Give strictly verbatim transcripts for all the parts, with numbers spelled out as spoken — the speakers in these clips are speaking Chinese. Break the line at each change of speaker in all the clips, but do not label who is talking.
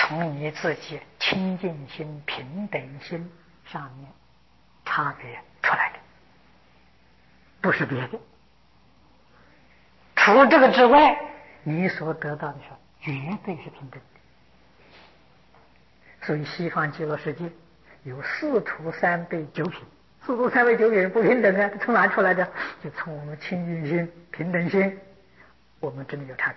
从你自己清净心、平等心上面差别出来的，不是别的。除这个之外，你所得到的是绝对是平等的。所以西方极乐世界有四土三辈九品，四土三辈九品不平等啊，从哪出来的？就从我们清净心、平等心，我们真的有差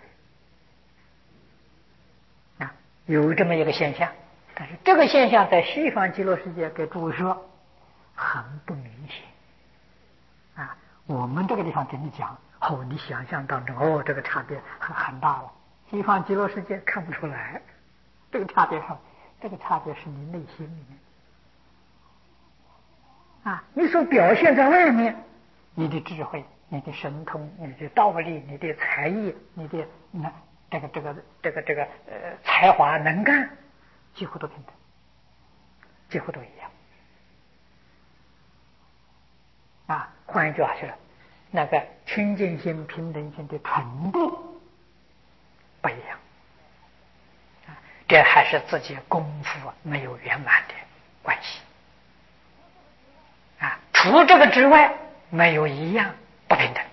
别啊，有这么一个现象。但是这个现象在西方极乐世界给诸位说很不明显啊。我们这个地方给你讲，哦，你想象当中，哦，这个差别很很大了。西方极乐世界看不出来，这个差别很，这个差别是你内心里面啊，你所表现在外面，你的智慧、你的神通、你的道力、你的才艺、你的那这个这个这个这个呃才华能干，几乎都平等，几乎都一样啊。换一句话说，那个清净心、平等心的程度不一样啊，这还是自己功夫没有圆满的关系啊。除这个之外，没有一样不平等。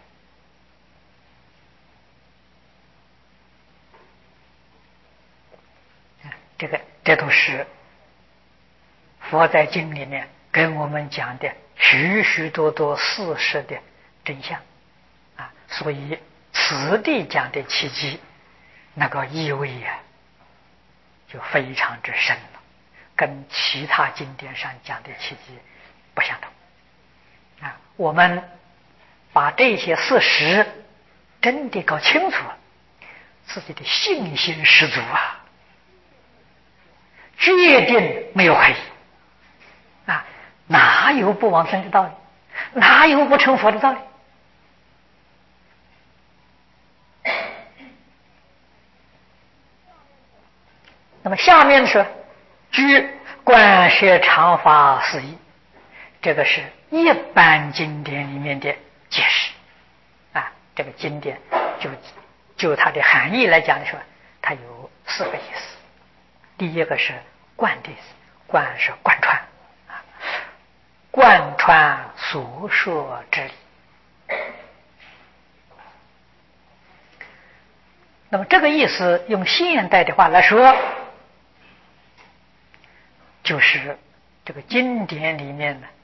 这个这都是佛在经里面跟我们讲的许许多多事实的真相啊，所以此地讲的奇迹，那个意味啊，就非常之深了，跟其他经典上讲的奇迹不相同啊。我们把这些事实真的搞清楚了，自己的信心十足啊，决定没有怀疑啊，哪有不往生的道理，哪有不成佛的道理？那么下面说据观学常法释义，这个是一般经典里面的解释啊。这个经典就就它的含义来讲的时候，它有四个意思。第一个是贯的意思，贯是贯穿啊，贯穿所说之理。那么这个意思用现代的话来说，就是这个经典里面呢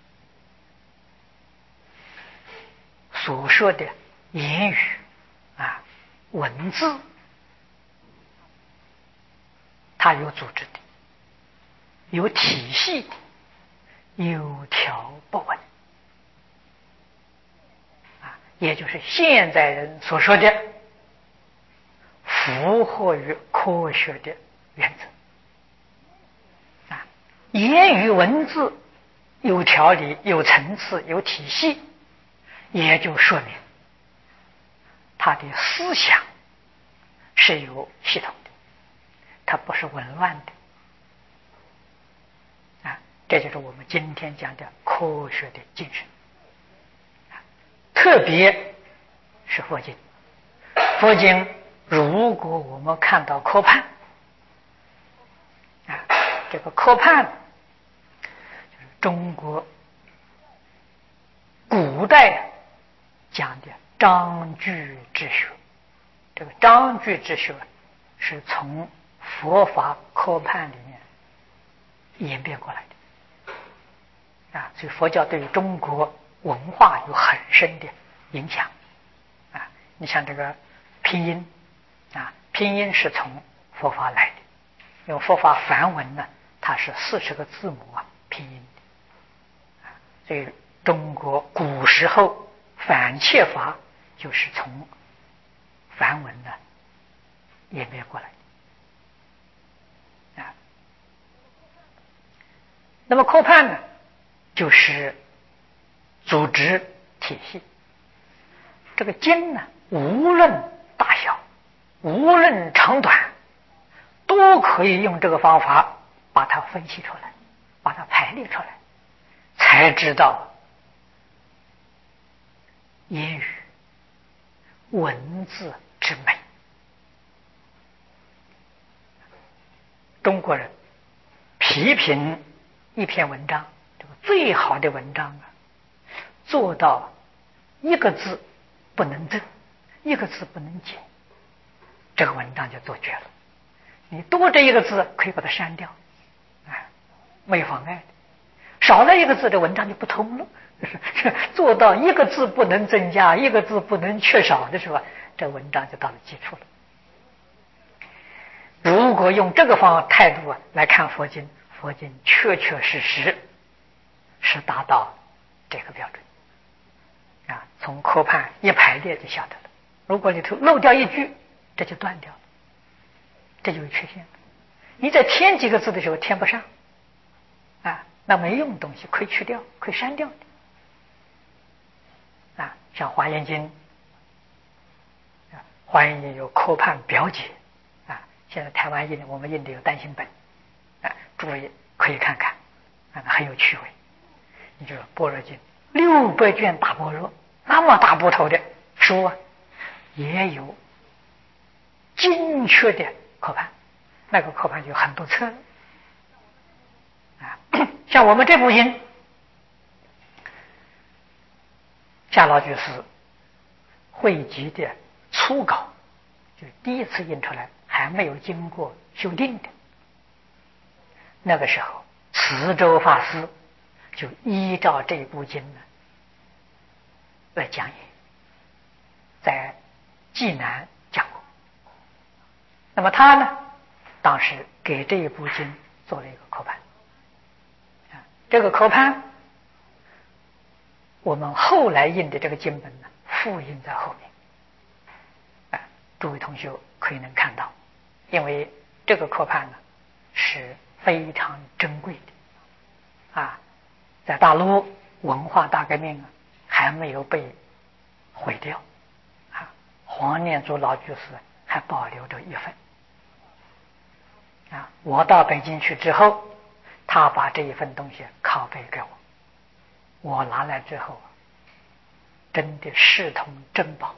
所说的言语啊、文字，它有组织的，有体系，有条不紊啊，也就是现代人所说的符合于科学的原则啊。言语文字有条理、有层次、有体系，也就说明他的思想是有系统的，它不是紊乱的啊。这就是我们今天讲的科学的精神啊，特别是佛经。佛经如果我们看到科判啊，这个科判就是中国古代讲的章句之学，这个章句之学是从佛法科判里面演变过来的啊，所以佛教对于中国文化有很深的影响啊。你像这个拼音啊，拼音是从佛法来的，因为佛法梵文呢，它是四十个字母啊拼音的啊，所以中国古时候反切法就是从梵文呢演变过来的啊。那么科判呢，就是组织体系。这个经呢，无论大小，无论长短，都可以用这个方法把它分析出来，把它排列出来，才知道言语文字之美。 中国人批评一篇文章，这个最好的文章啊，做到一个字不能增，一个字不能减，这个文章就做绝了。你多这一个字可以把它删掉，哎，没妨碍的；少了一个字，这文章就不通了。做到一个字不能增加，一个字不能缺少的时候，这文章就到了基础了。如果用这个方态度啊来看佛经，佛经确确实实是达到这个标准啊。从科判一排列就晓得了。如果里头漏掉一句，这就断掉了，这就是缺陷。你再添几个字的时候添不上啊，那没用的东西可以去掉，可以删掉的。啊，像《华严经》，啊，《华严经》有科判表解，啊，现在台湾印的，我们印的有单行本，啊，注意可以看看，啊，很有趣味。你就《般若经》六百卷大般若，那么大部头的书啊，也有精确的科判，那个科判就很多册，啊，像我们这部经。夏老居士汇集的初稿，就第一次印出来，还没有经过修订的。那个时候，慈州法师就依照这部经呢来讲演，在济南讲过。那么他呢，当时给这一部经做了一个科判，啊，这个科判。我们后来印的这个经本呢，复印在后面，啊，诸位同学可以能看到，因为这个科判呢是非常珍贵的，啊，在大陆文化大革命啊还没有被毁掉，啊，黄念祖老居士还保留着一份，啊，我到北京去之后，他把这一份东西拷贝给我。我拿来之后，真的视同珍宝，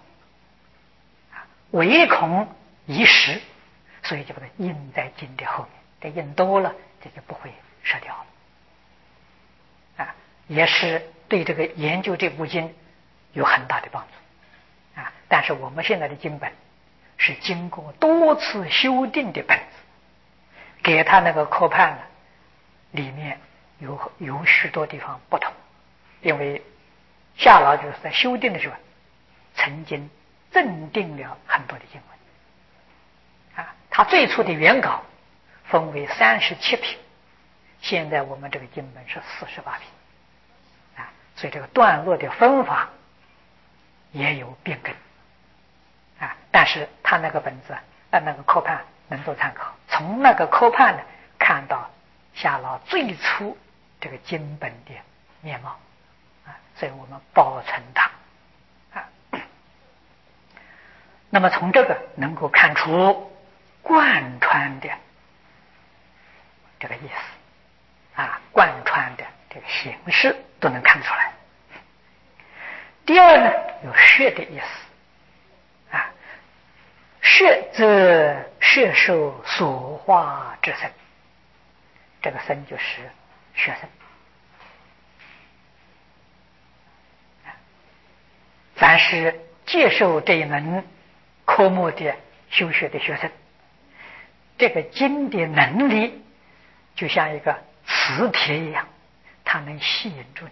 唯恐遗失，所以就把它印在经的后面。这印多了，这就不会失掉了，啊，也是对这个研究这部经有很大的帮助，啊。但是我们现在的经本是经过多次修订的本子，给他那个科判呢，里面有有许多地方不同。因为夏老就是在修订的时候，曾经增订了很多的经文，啊，他最初的原稿分为三十七品，现在我们这个经本是四十八品，啊，所以这个段落的分法也有变更，啊，但是他那个本子呃那个科判能做参考，从那个科判呢看到夏老最初这个经本的面貌。所以我们保存它，啊，那么从这个能够看出贯穿的这个意思，啊，贯穿的这个形式都能看出来。第二呢，有摄的意思，啊，摄则摄受所化之身，这个身就是学生。凡是接受这一门科目的修学的学生，这个经的能力就像一个磁铁一样，它能吸引住你，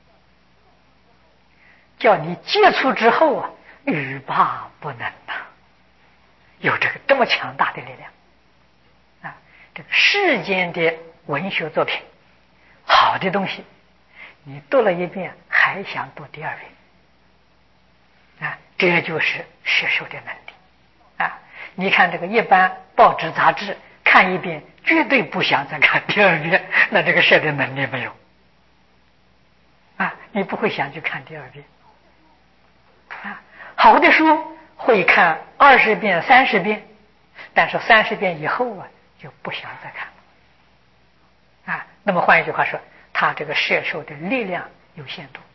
叫你接触之后啊，欲罢不能啊，有这个这么强大的力量啊！这个世间的文学作品，好的东西，你读了一遍，还想读第二遍。啊，这就是摄受的能力啊！你看这个一般报纸杂志看一遍，绝对不想再看第二遍，那这个摄的能力没有啊，你不会想去看第二遍啊。好的书会看二十遍、三十遍，但是三十遍以后啊，就不想再看了啊。那么换一句话说，他这个摄受的力量有限度。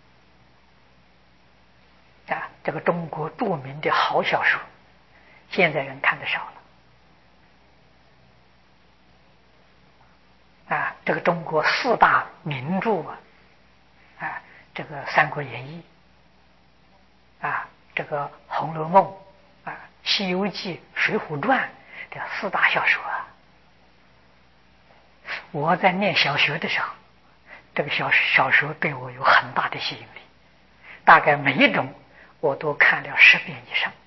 啊，这个中国著名的好小说，现在人看的少了。 这个中国四大名著啊，啊，这个《三国演义》啊，这个《红楼梦》啊，《西游记》《水浒传》这四大小说啊，我在念小学的时候，这个小小说对我有很大的吸引力，大概每一种我都看了十遍以上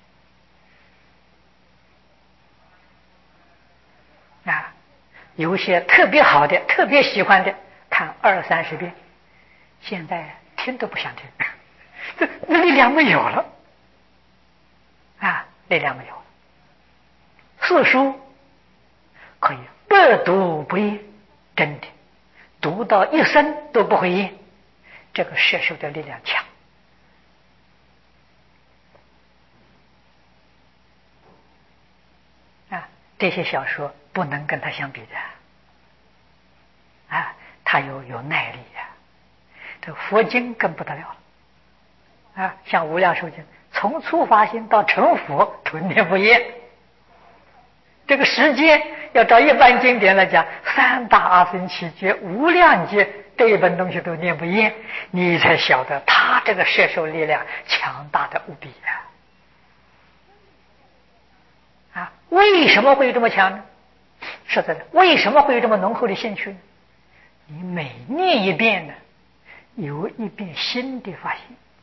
啊，有些特别好的、特别喜欢的，看二三十遍，现在听都不想听，这那力量没有了啊，力量没有了。四书可以百读不厌，真的读到一生都不会厌，这个摄受的力量强啊，这些小说不能跟他相比的啊，他有有耐力的、啊，这佛经更不得了了啊，像无量寿经，从初发心到成佛，纯天不厌。这个时间要照一般经典来讲，三大阿僧祇劫、无量劫这一本东西都念不厌，你才晓得他这个摄受力量强大的无比啊！啊，为什么会这么强呢？是的，为什么会有这么浓厚的兴趣呢？你每念一遍呢，有一遍新的发现，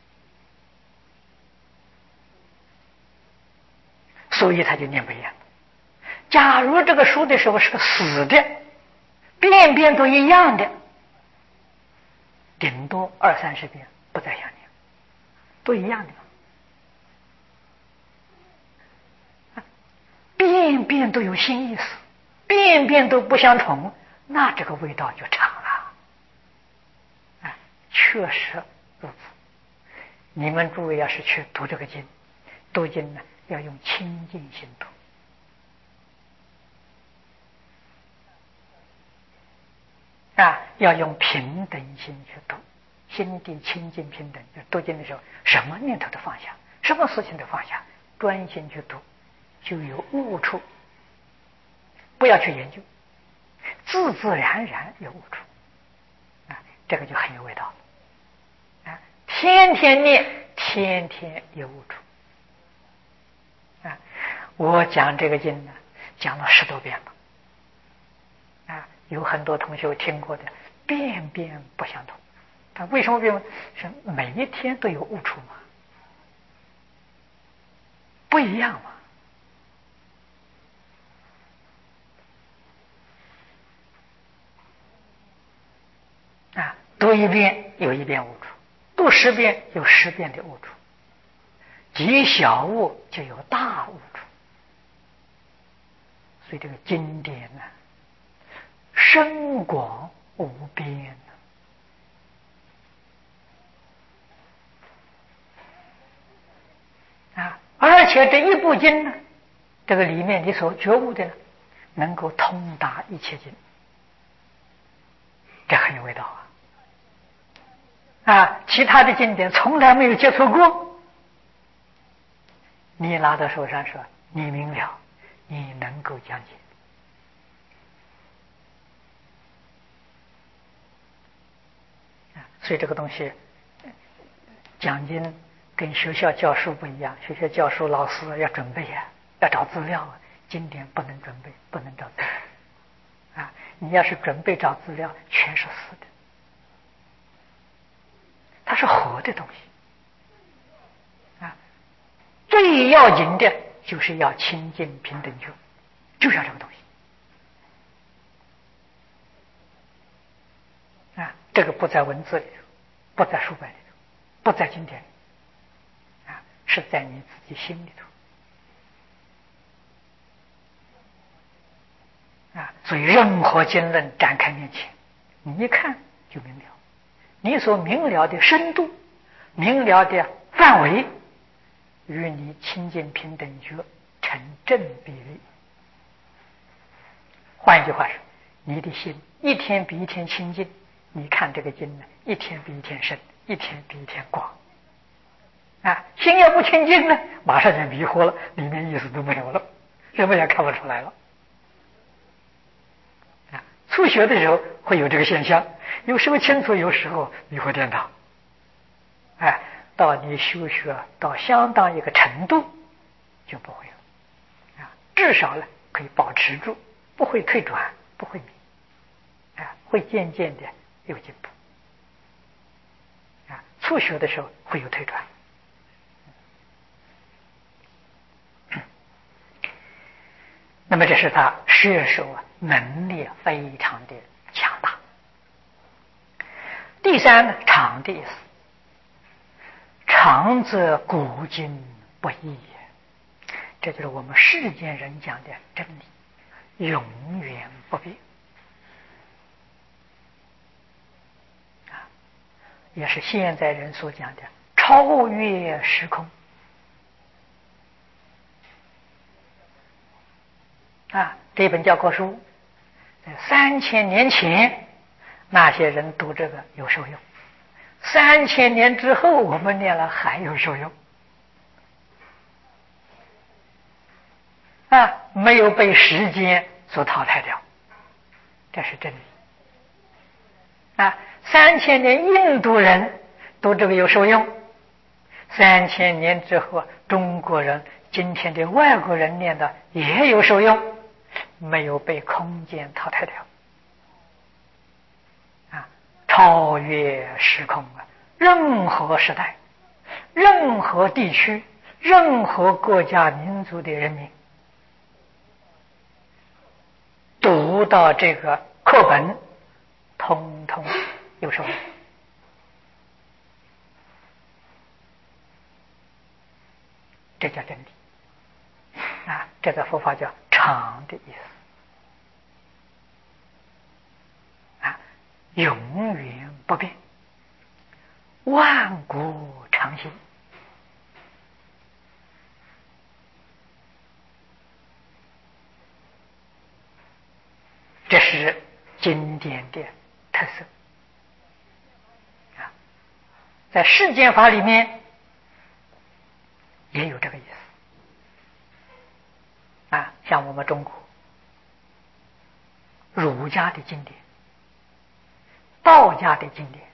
所以他就念不厌。假如这个书的时候是个死的，遍遍都一样的，顶多二三十遍不再想念，都一样的，遍遍都有新意思，遍遍都不相同，那这个味道就长了。啊，确实如此。你们诸位要是去读这个经，读经呢要用清净心读。啊，要用平等心去读，心地清净平等。读经的时候，什么念头都放下，什么事情都放下，专心去读，就有悟处。不要去研究，自自然然有悟处。啊，这个就很有味道了。啊，天天念，天天有悟处。啊，我讲这个经呢，讲了十多遍了。啊，有很多同学听过的，遍遍不相同。他为什么变？是每一天都有悟处嘛，不一样嘛。啊，读一遍有一遍悟处，读十遍有十遍的悟处，积小悟就有大悟处。所以这个经典呢、啊，深广无边啊！而且这一部经呢，这个里面你所觉悟的呢，能够通达一切经，这很有味道啊！啊，其他的经典从来没有接触过，你拿到手上说，你明了，你能够讲解。所以这个东西讲经跟学校教书不一样，学校教书老师要准备啊，要找资料啊，经典不能准备，不能找资料啊！你要是准备找资料，全是死的，它是活的东西啊！最要紧的就是要清净平等觉，就要这个东西啊！这个不在文字里头，不在书本里头，不在经典里啊，是在你自己心里头啊！所以任何经论展开面前，你一看就明了，你所明了的深度、明了的范围，与你清净平等觉成正比例。换一句话说，你的心一天比一天清净，你看这个经呢，一天比一天深，一天比一天广啊！心要不清净呢，马上就迷惑了，里面意思都没有了，什么也看不出来了啊！初学的时候会有这个现象，有时候清楚，有时候你会颠倒。哎，到你修学到相当一个程度，就不会了啊，至少呢可以保持住，不会退转，不会迷，啊，会渐渐的有进步。啊，初学的时候会有退转。那么这是他摄受啊能力非常的强大。第三呢，常的意思，常则古今不易，这就是我们世间人讲的真理，永远不变啊，也是现在人所讲的超越时空啊。这本教科书在三千年前那些人读这个有受用，三千年之后我们念了还有受用啊，没有被时间所淘汰掉，这是真理啊。三千年印度人读这个有受用，三千年之后中国人今天的外国人念的也有受用，没有被空间淘汰掉啊，超越时空啊，任何时代、任何地区、任何国家民族的人民读到这个课本，通通有受用。这叫真理啊！这个佛法叫常的意思啊，永远不变，万古常新。这是经典的特色啊，在世间法里面也有这个意思啊。像我们中国儒家的经典、道家的经典，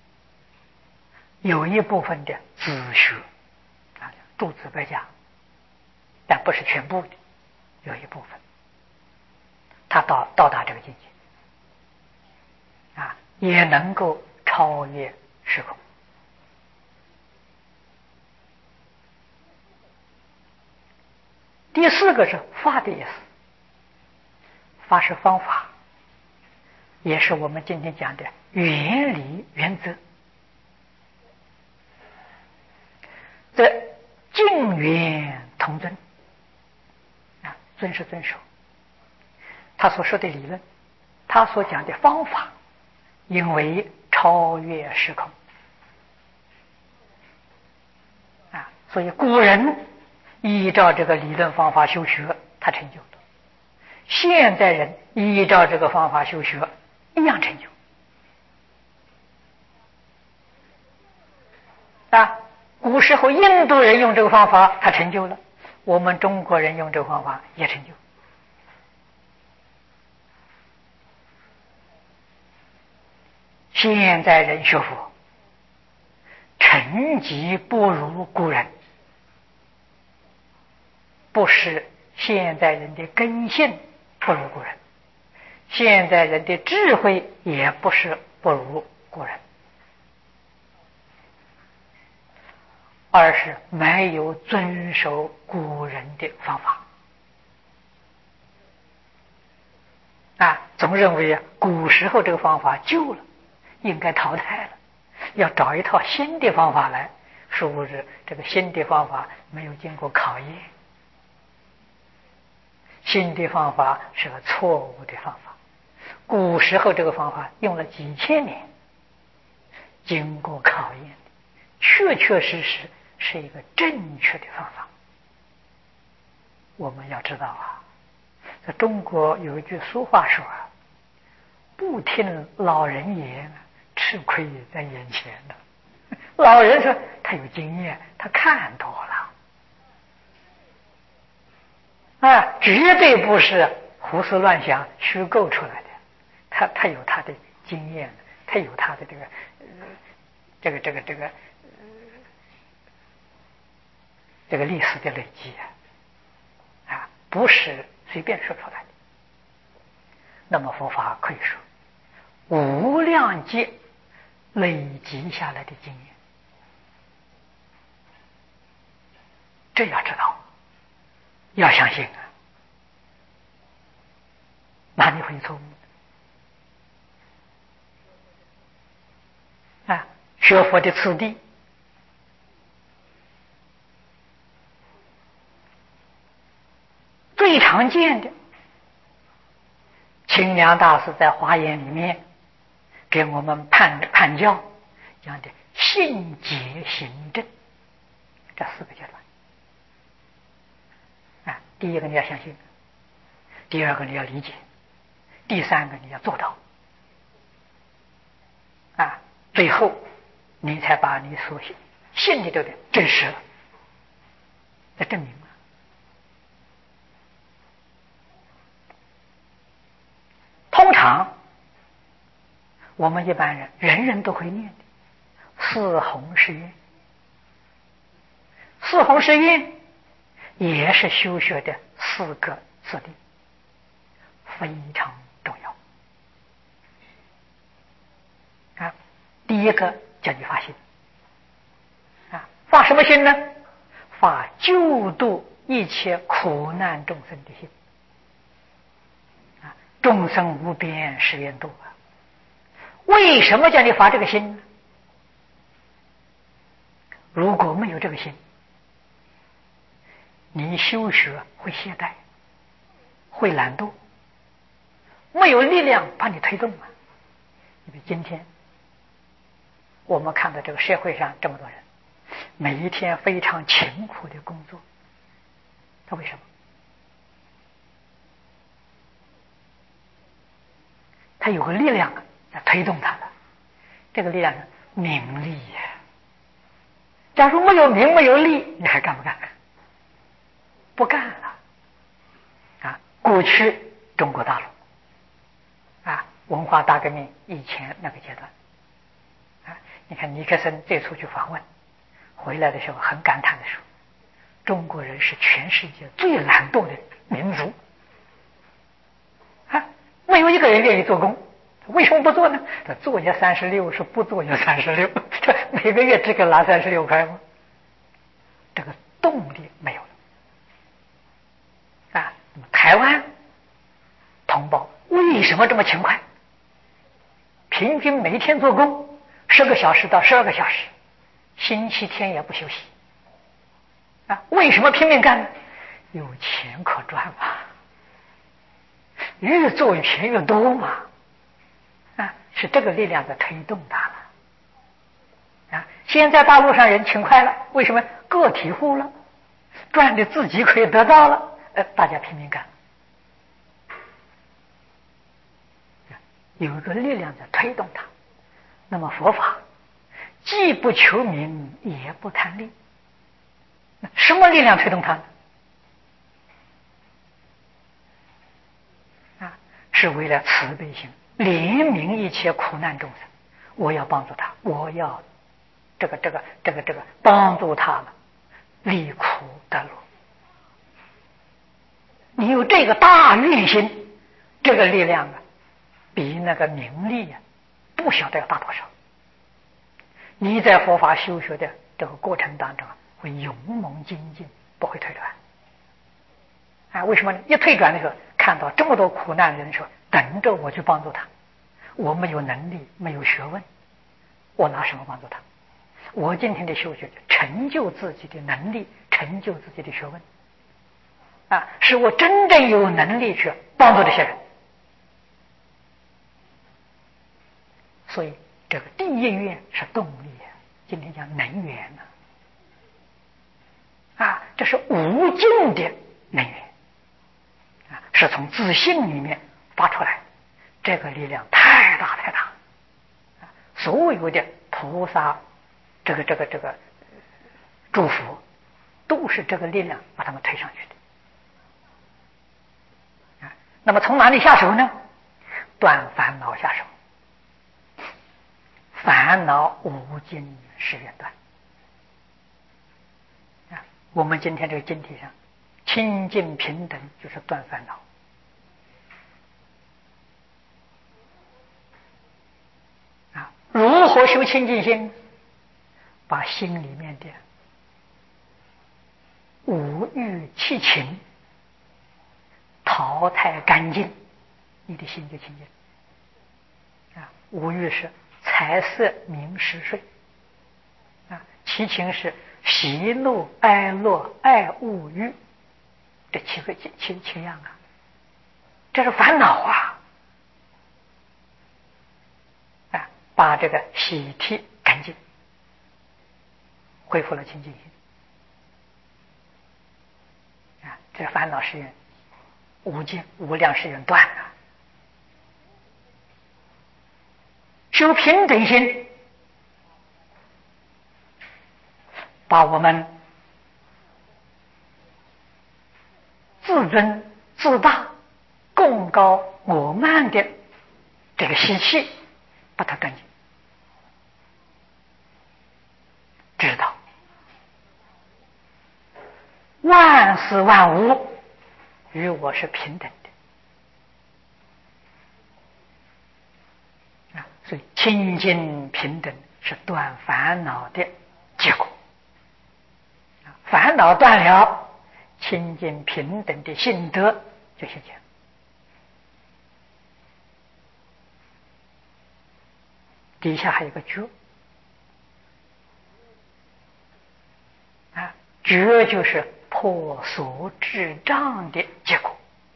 有一部分的自学啊，诸子百家，但不是全部的，有一部分他到到达这个境界啊，也能够超越时空。第四个是法的意思，法是方法，也是我们今天讲的原理原则。这敬愿同尊啊，尊是遵守他所说的理论，他所讲的方法，因为超越时空啊，所以古人依照这个理论方法修学，他成就了；现代人依照这个方法修学，一样成就啊。古时候印度人用这个方法，他成就了；我们中国人用这个方法也成就。现在人学佛，成绩不如古人，不是现在人的根性不如古人，现在人的智慧也不是不如古人，而是没有遵守古人的方法啊，总认为古时候这个方法旧了，应该淘汰了，要找一套新的方法来。殊不知这个新的方法没有经过考验，新的方法是个错误的方法。古时候这个方法用了几千年，经过考验，确确实实是一个正确的方法。我们要知道啊，在中国有一句俗话说啊，不听老人言，吃亏在眼前的。老人说他有经验，他看多了啊，绝对不是胡思乱想虚构出来的，他他他有他的经验，他有他的这个呃这个这个这个呃这个历史的累积啊，啊，不是随便说出来的。那么佛法可以说无量劫累积下来的经验，这要知道，要相信啊，哪里会错误啊？学佛的次第，最常见的，清凉大师在《华严》里面给我们判判教讲的信解行证这四个阶段啊。第一个你要相信，第二个你要理解，第三个你要做到啊，最后你才把你所信信的这个证实了，在证明了。通常我们一般人人人都会念的四弘誓愿，四弘誓愿也是修学的四个次第，非常重要啊。第一个叫你发心啊，发什么心呢？发救度一切苦难众生的心啊，众生无边誓愿度啊。为什么叫你发这个心呢？如果没有这个心，你修学会懈怠，会懒惰，没有力量把你推动啊。因为今天我们看到这个社会上这么多人，每一天非常勤苦的工作，他为什么？他有个力量在推动他的，这个力量是名利呀。假如没有名没有利，你还干不干？不干了啊！过去中国大陆啊，文化大革命以前那个阶段啊，你看尼克森这次去访问回来的时候，很感叹的说，中国人是全世界最懒惰的民族啊，没有一个人愿意做工。为什么不做呢？他做也三十六，是不做也三十六，这每个月只给拿三十六块吗？这个动力没有了啊！那么台湾同胞为什么这么勤快？平均每天做工十个小时到十二个小时，星期天也不休息啊！为什么拼命干呢？有钱可赚嘛，越做钱越多嘛。啊，是这个力量在推动它了啊！现在大陆上人勤快了，为什么？个体户了，赚的自己可以得到了，呃，大家拼命干，有一个力量在推动它。那么佛法既不求名也不贪利，什么力量推动它呢？啊，是为了慈悲心。怜悯一切苦难众生，我要帮助他，我要这个这个这个这个帮助他们离苦得乐。你有这个大愿心，这个力量啊，比那个名利啊，不晓得要大多少。你在佛法修学的这个过程当中，会勇猛精进，不会退转。啊，为什么呢？一退转的时候，看到这么多苦难人说等着我去帮助他，我没有能力，没有学问，我拿什么帮助他？我今天的修学成就自己的能力，成就自己的学问啊，使我真正有能力去帮助这些人。所以这个第一愿是动力啊，今天讲能源呢啊，这是无尽的能源啊，是从自信里面发出来，这个力量太大太大啊！所有的菩萨，这个这个这个祝福，都是这个力量把他们推上去的啊。那么从哪里下手呢？ 断烦恼下手。烦恼无尽是愿断啊！我们今天这个经题上，清净平等就是断烦恼啊！如何修清净心？把心里面的五欲七情淘汰干净，你的心就清净啊！五欲是财色名食睡啊，七情是喜怒哀乐爱恶欲，这七个七七七样啊，这是烦恼啊！啊，把这个洗涤干净，恢复了清净心啊，这烦恼是缘无尽无量是缘断了。修平等心，把我们自尊自大贡高我慢的这个习气把它断尽，知道万事万物与我是平等的啊，所以清净平等是断烦恼的结果。烦恼断了，清净平等的心得就现前。底下还有个觉啊，觉就是破所知障的结果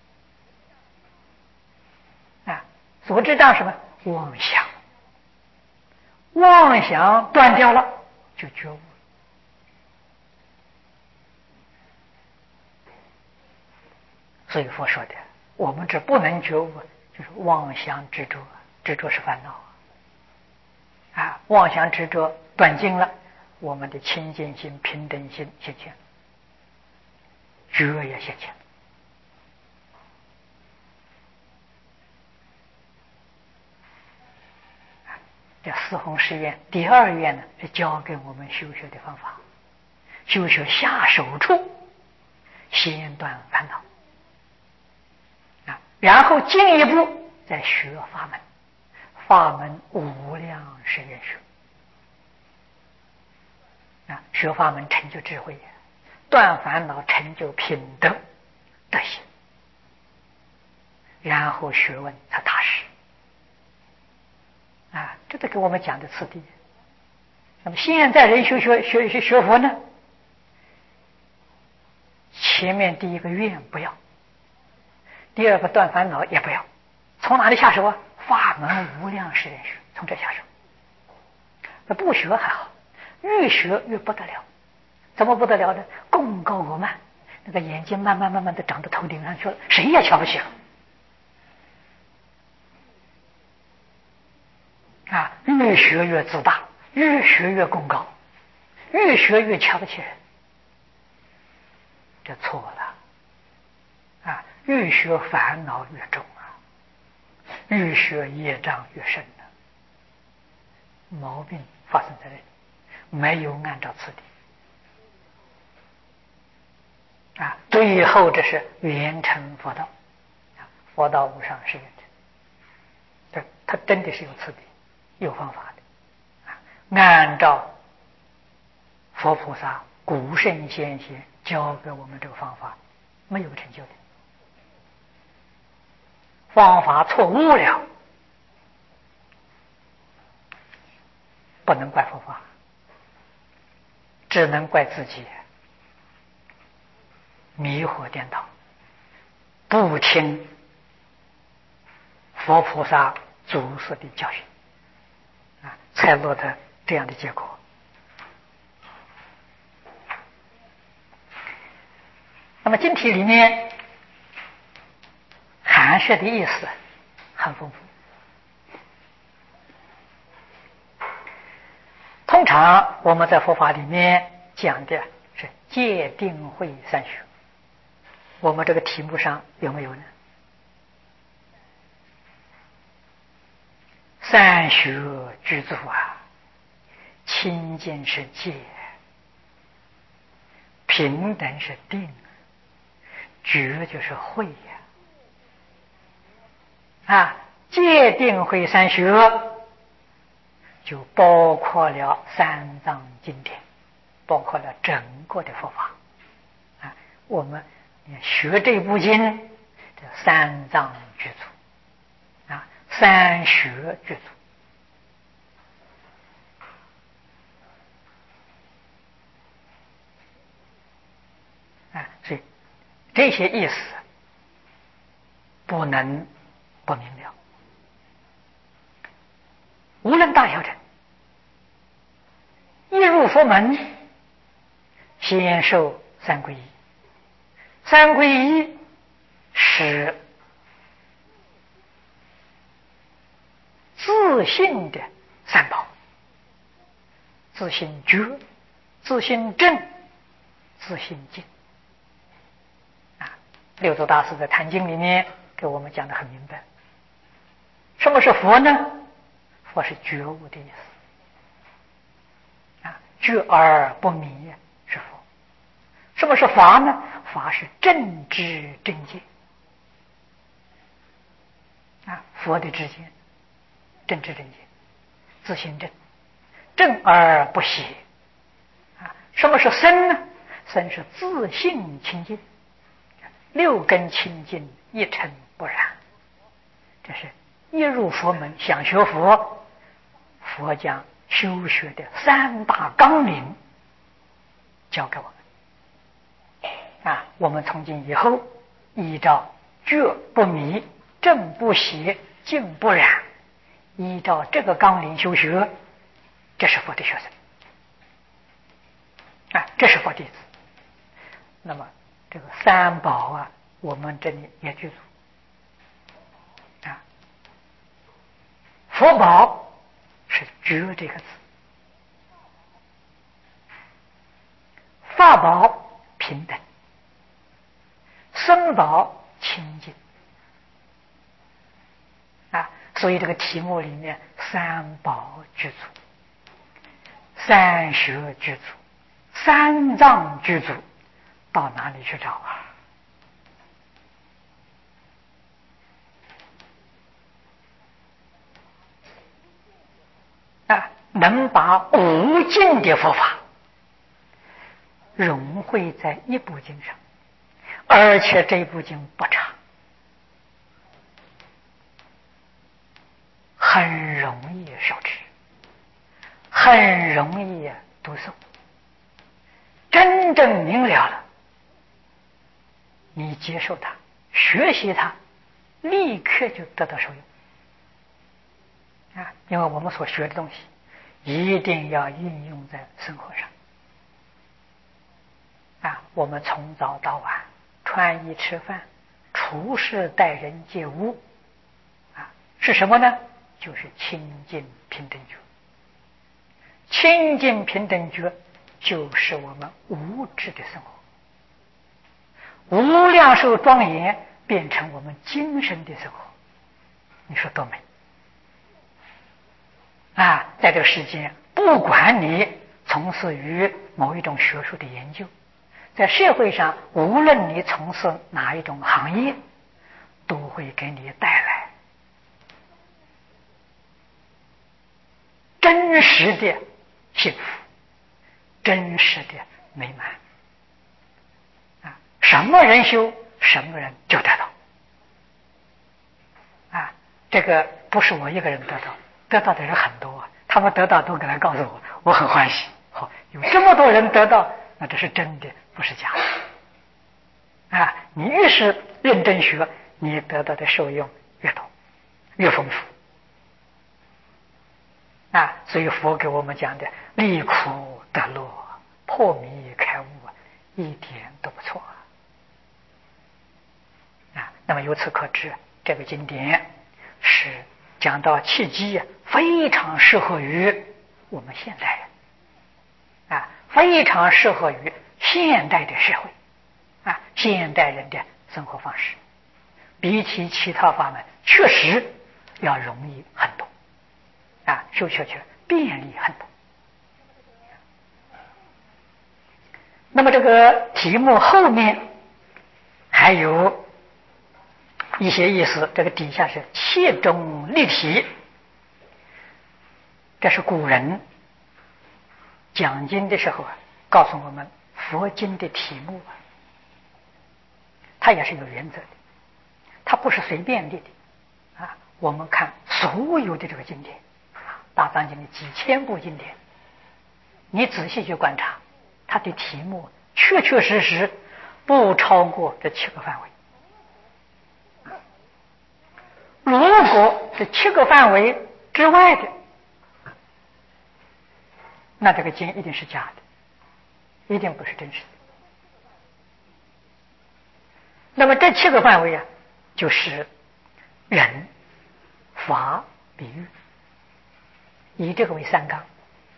啊。所知障什么？妄想，妄想断掉了，就觉悟。所以佛说的，我们这不能觉悟，就是妄想执着，执着是烦恼啊！妄想执着断尽了，我们的清净心、平等心现前，觉也现前。这四弘誓愿第二愿呢，是教给我们修学的方法，修学下手处，先断烦恼。然后进一步再学法门，法门无量是愿学啊！学法门成就智慧，断烦恼成就品德德行，然后学问才踏实啊！这都给我们讲的次第。那么现在人修学学学学佛呢，前面第一个愿不要。第二个断烦恼也不要，从哪里下手啊？法门无量是愿学，从这下手。那不学还好，越学越不得了。怎么不得了呢？贡高我慢，那个眼睛慢慢慢慢的长到头顶上去了，谁也瞧不起了啊！越学越自大，越学越贡高，越学越瞧不起人，这错了啊！越学烦恼越重啊，越学业障越深了，毛病发生在这里，没有按照次第啊，最后这是圆成佛道啊，佛道无上是圆成，这他真的是有次第有方法的啊，按照佛菩萨古圣先贤教给我们这个方法，没有成就的。方法错误了，不能怪佛法，只能怪自己迷惑颠倒，不听佛菩萨祖师的教训啊，才落得这样的结果。那么经题里面含摄的意思很丰富。通常我们在佛法里面讲的是戒定慧三学，我们这个题目上有没有呢？ 三学具足啊，清净是戒，平等是定，觉就是慧呀！啊，戒定慧三学就包括了三藏经典，包括了整个的佛法啊。我们学这部经，这三藏具足啊，三学具足。啊，所以这些意思不能不明了。无论大小乘，一入佛门，先受三皈依。三皈依是自信的三宝：自信觉、自信正、自信净。六祖大师在《坛经》里面给我们讲得很明白，什么是佛呢？佛是觉悟的意思啊，觉而不迷是佛。什么是法呢？法是正知正见啊，佛的知见，正知正见，自性正，正而不邪啊。什么是身呢？身是自性清净。六根清净，一尘不染。这是一入佛门想学佛，佛将修学的三大纲领教给我们啊！我们从今以后依照觉不迷、正不邪、净不染，依照这个纲领修学，这是佛的学生啊，这是佛弟子。那么这个三宝啊，我们这里也具足啊。佛宝是觉这个字，法宝平等，僧宝清净啊。所以这个题目里面三宝具足，三学具足，三藏具足，到哪里去找啊？啊，能把无尽的佛法融汇在一部经上，而且这部经不长，很容易受持，很容易读诵，真正明了了，你接受它，学习它，立刻就得到受用啊！因为我们所学的东西一定要运用在生活上啊！我们从早到晚穿衣吃饭、处事待人接物啊，是什么呢？就是清净平等觉。清净平等觉就是我们无智的生活，无量寿庄严变成我们精神的生活，你说多美啊！在这个世间，不管你从事于某一种学术的研究，在社会上无论你从事哪一种行业，都会给你带来真实的幸福，真实的美满啊！什么人修，什么人就得到啊！这个不是我一个人得到，得到的人很多，他们得到都给来告诉我，我很欢喜。好，有这么多人得到，那这是真的，不是假的啊！你越是认真学，你得到的受用越多，越丰富啊！所以佛给我们讲的离苦得乐、破迷开悟，一点都不错啊！那么由此可知，这个经典是讲到契机，非常适合于我们现代人啊，非常适合于现代的社会啊，现代人的生活方式，比起其他法门确实要容易很多修下去便利很多。那么这个题目后面还有一些意思，这个底下是切中立体，这是古人讲经的时候啊，告诉我们佛经的题目啊，它也是有原则的，它不是随便立的啊。我们看所有的这个经典，大藏经的几千部经典，你仔细去观察，它的题目确确实实不超过这七个范围。如果这七个范围之外的，那这个经一定是假的，一定不是真实的。那么这七个范围啊，就是人、法、比喻，以这个为三纲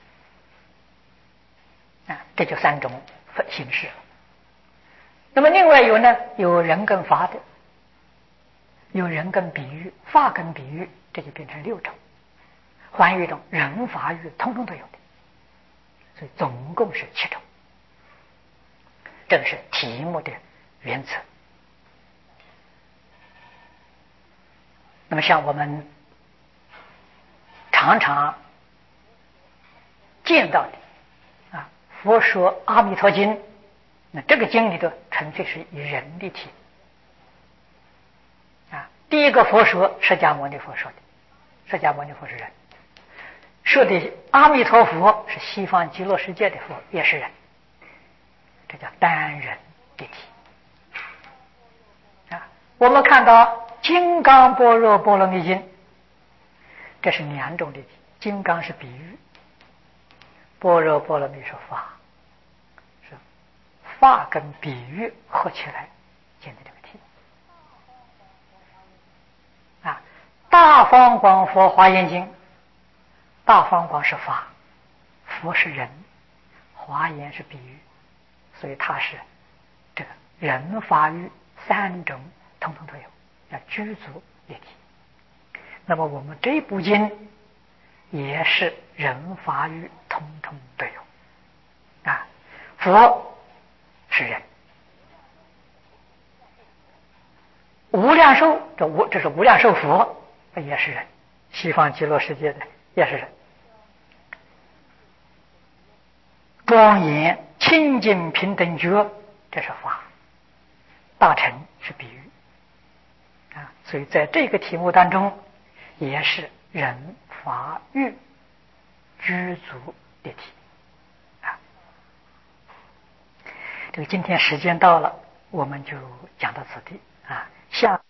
啊，这就三种形式。那么另外有呢，有人跟法的，有人跟比喻，法跟比喻，这就变成六种。还有一种人法喻通通都有的，所以总共是七种。这个是题目的原则。那么像我们常常见到的啊，佛说《阿弥陀经》，那这个经里头纯粹是以人立体啊。第一个佛说释迦牟尼佛说的，释迦牟尼佛是人，说的阿弥陀佛是西方极乐世界的佛，也是人，这叫单人立体啊。我们看到金刚般若波罗蜜经，这是两种立体，金刚是比喻，般若波罗蜜是法，是法跟比喻合起来建的这个题啊。大方广佛华严经，大方广是法，佛是人，华严是比喻，所以它是这个人法喻三种统统都有，要具足立体。那么我们这部经也是人法喻统统都有啊。佛是人，无量寿这无这是无量寿佛也是人，西方极乐世界的也是人，庄严清净平等觉这是法，大乘是比喻啊。所以在这个题目当中也是人法喻具足立体啊。这个今天时间到了，我们就讲到此地啊。下